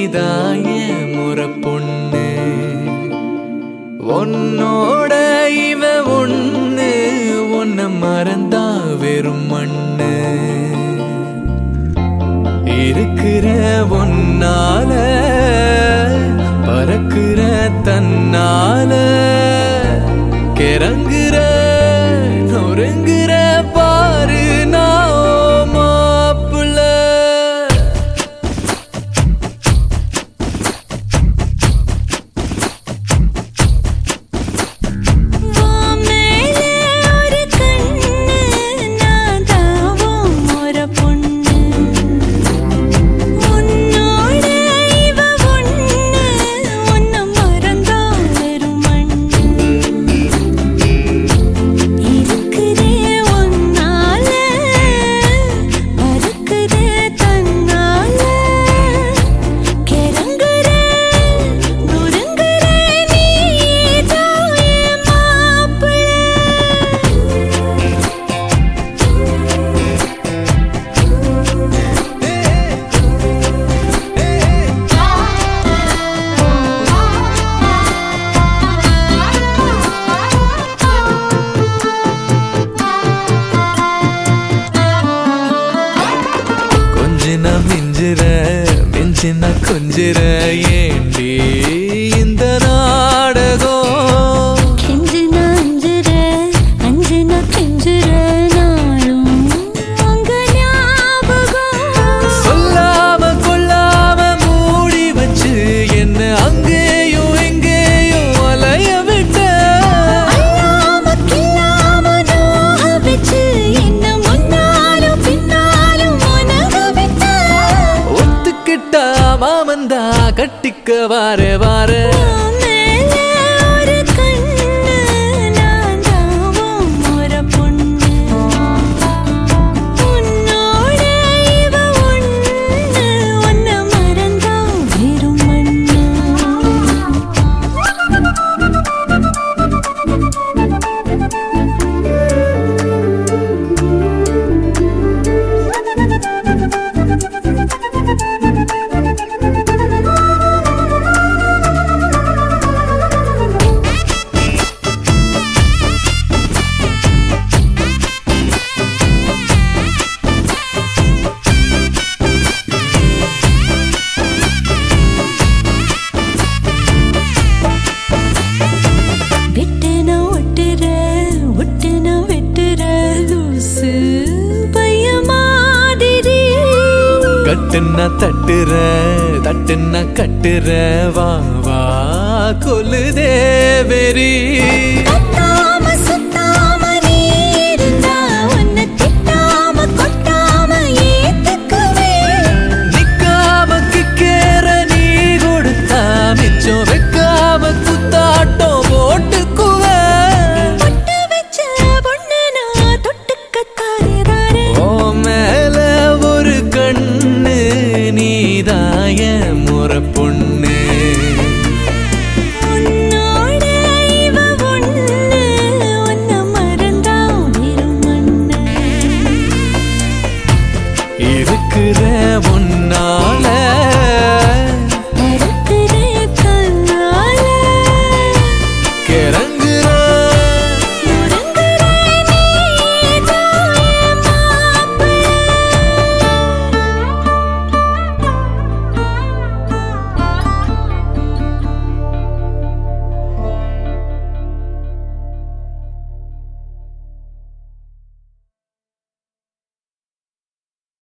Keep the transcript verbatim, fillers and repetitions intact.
நீதாய முறை பொண்ணு உன்னோட இவ ஒண்ணு உன்னை மறந்தா வெறும் மண்ணு இருக்கிற ஒன்னால பறக்குற தன்னால கிறங்குற நொறுங்குற பாரு நான் மாப்பிள்ள மிஞ்சிற மிஞ்சின கொஞ்சிற ஏண்டி இந்த நாடகம் கெஞ்சின அஞ்சிற அஞ்சின கெஞ்சிற நாளும் உங்க ஞாபகம் சொல்லாம கொள்ளாம மூடி வச்சு என்ன அங்கேயும் எங்கேயும் அலைய விட்ட அல்லாம கில்லாம நோக வச்சு என்ன முன்னாலும் பின்னாலும் உனக விட்ட ஒத்துக்கிட்டா மாமந்தா கட்டிக்க வார வார கட்டுன்னா தட்டுற தட்டுன்னா கட்டுற வா வா கொல்லுதே வெறி நிக்காம கிக்கேற நீ கொடுத்தா மிச்சம் வைக்காம குத்தாட்டம் போட்டுக்குவ ஓ மேல ஒரு கண்ணு நீதாய முறை பொண்ணு இருக்கிற